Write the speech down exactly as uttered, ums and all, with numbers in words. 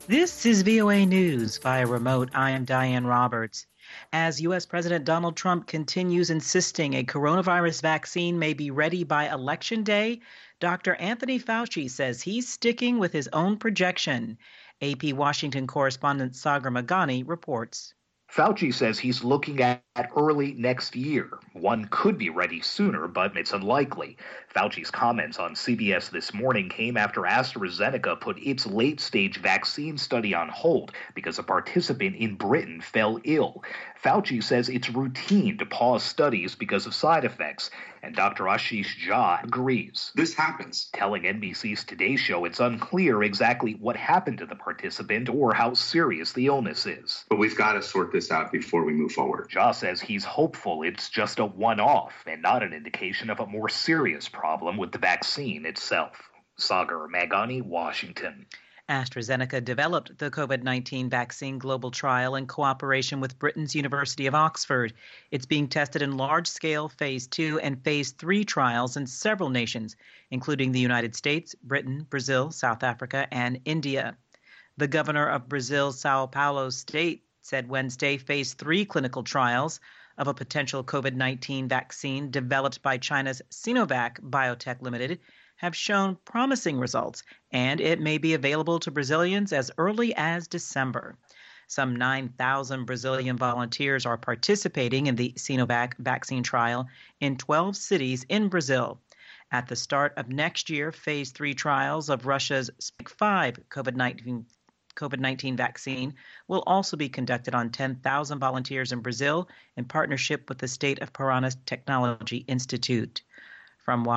This is V O A News via remote. I am Diane Roberts. As U S. President Donald Trump continues insisting a coronavirus vaccine may be ready by Election Day, Doctor Anthony Fauci says he's sticking with his own projection. A P Washington correspondent Sagar Meghani reports. Fauci says he's looking at early next year. One could be ready sooner, but it's unlikely. Fauci's comments on C B S This Morning came after AstraZeneca put its late-stage vaccine study on hold because a participant in Britain fell ill. Fauci says it's routine to pause studies because of side effects, and Doctor Ashish Jha agrees. This happens. Telling N B C's Today Show it's unclear exactly what happened to the participant or how serious the illness is. But we've got to sort this out before we move forward. Jha says he's hopeful it's just a one-off and not an indication of a more serious problem with the vaccine itself. Sagar Meghani, Washington. AstraZeneca developed the COVID nineteen vaccine global trial in cooperation with Britain's University of Oxford. It's being tested in large-scale phase two and phase three trials in several nations, including the United States, Britain, Brazil, South Africa, and India. The governor of Brazil's Sao Paulo state said Wednesday phase three clinical trials of a potential COVID nineteen vaccine developed by China's Sinovac Biotech Limited have shown promising results, and it may be available to Brazilians as early as December. Some nine thousand Brazilian volunteers are participating in the Sinovac vaccine trial in twelve cities in Brazil. At the start of next year, phase three trials of Russia's Sputnik five COVID nineteen COVID nineteen vaccine will also be conducted on ten thousand volunteers in Brazil in partnership with the State of Parana's Technology Institute. From